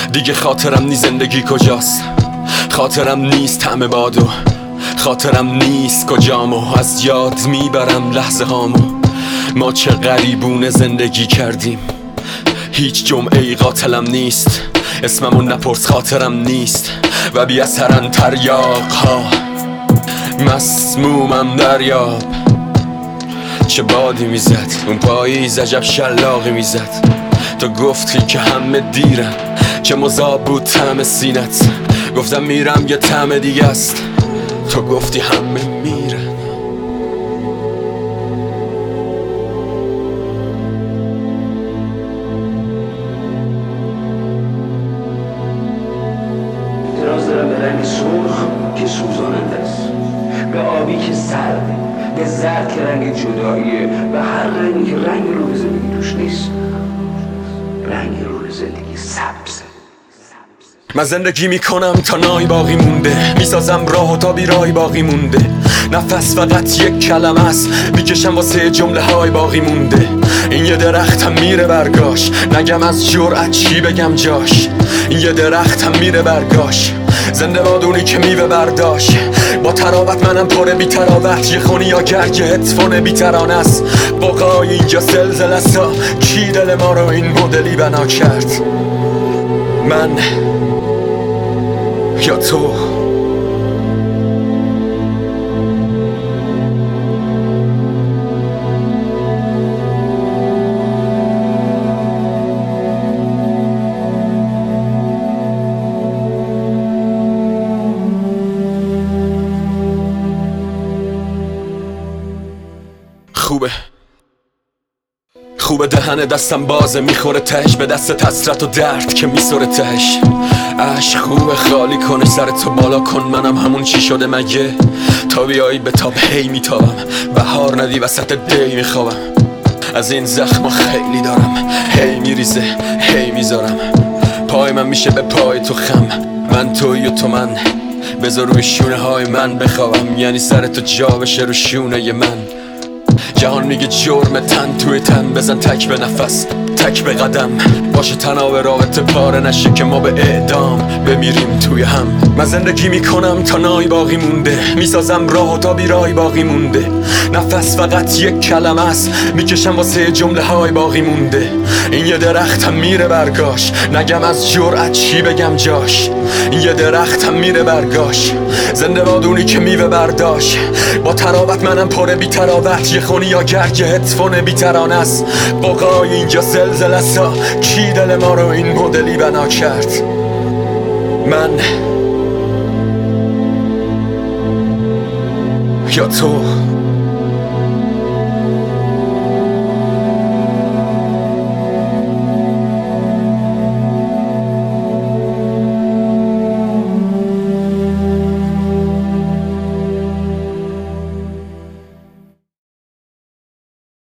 دیگه خاطرم نیست زندگی کجاست، خاطرم نیست طعم بادو، خاطرم نیست کجامو، از یاد میبرم لحظه هامو. ما چه غریبونه زندگی کردیم، هیچ جمعه‌ای قاتلم نیست، اسممون نپرس خاطرم نیست و بی اثرن تریاق ها. مسمومم دریاب، چه بادی میزد اون پاییز، عجب شلاقی میزد. تو گفتی که همه دیرن، چه مذاب بود طعم سینت. گفتم میرم یه طعم دیگه است، تو گفتی همه میرن. اعتراض دارم به رنگ سرخ که سوزاننده است، به آبی که سرده، به زرد که رنگ جداییه، به هر رنگی که رنگ روح زندگی توش نیست. رنگ روح زندگی سبزه. من زندگی میکنم تا نای باقی مونده، میسازم راه و تا بیرای باقی مونده. نفس فقط یک کلمه است، میکشم واسه جمله های باقی مونده. این یه درختم میره برگاش، نگم از جرأت چی بگم جاش. این یه درختم میره برگاش، زنده بادونی که میوه برداشت. با تراوت منم پر بی تراوت، یه خونی یا گرگ هدفون بی ترانه است. بقای اینجا زلزله سا، کی دل ما رو این مدلی بنا کرد؟ من یا تو؟ خوبه دهن دستم بازه، میخوره تهش به دست حسرت و درد که میسوره تهش. عشق خوبه خالی کنه سرتو بالا کن، منم همون چی شده مگه؟ تا بیایی به تاب هی میتابم، بهار ندی وسط دی میخوابم. از این زخم خیلی دارم، هی میریزه هی میذارم. پای من میشه به پای تو خم، من توی و تو من. بذار روی شونه های من بخوابم، یعنی سرتو جا بشه رو شونه من. جهان میگه جرم تن توی تن، بزن تک به نفس تک به قدم. باشه تناب رابطه پاره نشه که ما به اعدام بمیریم توی هم. من زندگی میکنم تا نای باقی مونده، میسازم راه و تا بیرای باقی مونده. نفس فقط یک کلمه است، میکشم واسه جمله های باقی مونده. این یه درختم میره برگاش، نگم از جرأت چی بگم جاش. این یه درختم میره برگاش، زنده بادونی که میوه برداشت. با تراوت منم پر بی تراوت، یه خونی یا گرگ هدفون بی ترانه است. بقای اینجا زلزله سا، کی دل ما رو این مدلی بنا کرد؟ من یا تو؟